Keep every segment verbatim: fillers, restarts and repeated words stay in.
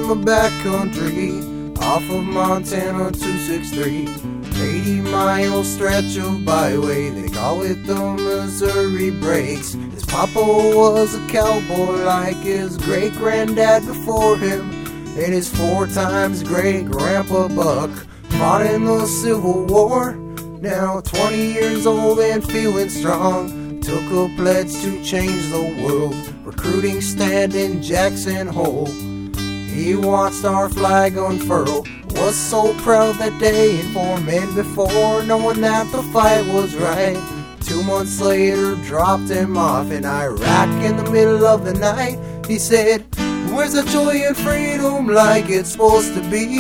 the backcountry off of Montana two sixty-three. eighty mile stretch of byway, they call it the Missouri Breaks. His papa was a cowboy like his great granddad before him, and his four times great grandpa Buck fought in the Civil War. Now twenty years old and feeling strong, took a pledge to change the world, recruiting stand in Jackson Hole. He watched our flag unfurl, was so proud that day, and four men before, knowing that the fight was right. Two months later, dropped him off in Iraq in the middle of the night. He said, "Where's the joy and freedom like it's supposed to be?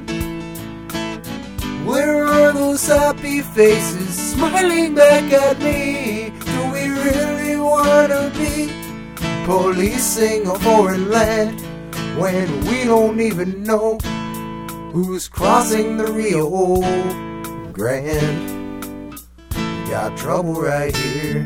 Where are those happy faces smiling back at me? Do we really want to be policing a foreign land when we don't even know who's crossing the Rio Grande? Got trouble right here."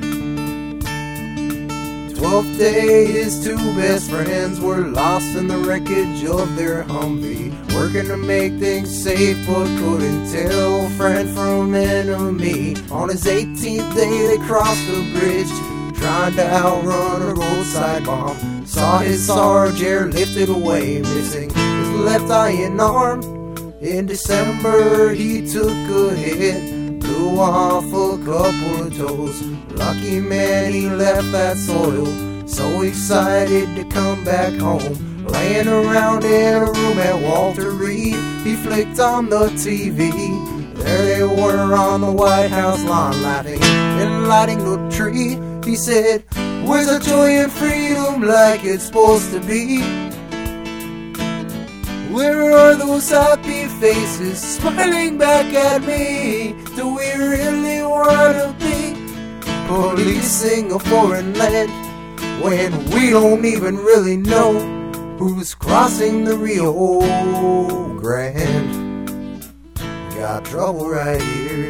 Twelfth day, his two best friends were lost in the wreckage of their Humvee, working to make things safe but couldn't tell friend from enemy. On his eighteenth day, they crossed the bridge, trying to outrun a roadside bomb. Saw his Sarge airlifted away, missing his left eye and arm. In December, he took a hit, blew off a couple of toes. Lucky man, he left that soil, so excited to come back home. Laying around in a room at Walter Reed, he flicked on the T V. There they were on the White House lawn, laughing and lighting the tree. He said, "Where's the joy and freedom like it's supposed to be? Where are those happy faces smiling back at me? Do we really want to be policing a foreign land when we don't even really know who's crossing the Rio Grande? Got trouble right here."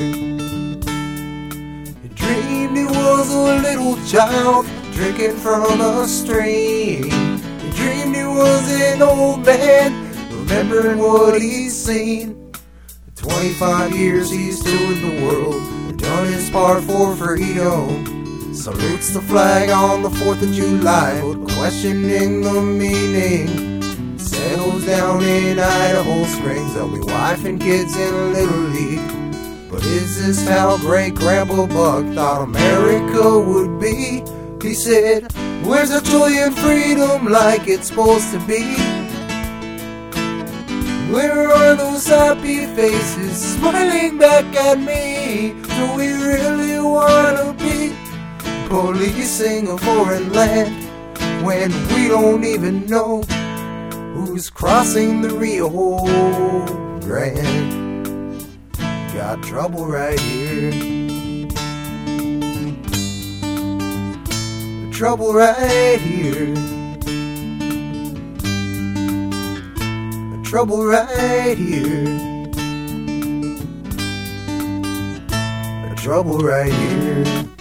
He dreamed he was a little child drinking from a stream. He dreamed he was an old man remembering what he's seen. twenty-five years he's toured the world and done his part for freedom. Salutes the flag on the fourth of July, but questioning the meaning. Settles down in Idaho Springs, there'll be wife and kids in a Little League. But is this how great Grandpa Buck thought America would be? He said, "Where's the joy and freedom like it's supposed to be? Where are those happy faces smiling back at me? Do we really want to be policing a foreign land when we don't even know who's crossing the Rio Grande? Got trouble right here. Trouble right here. Trouble right here. Trouble right here.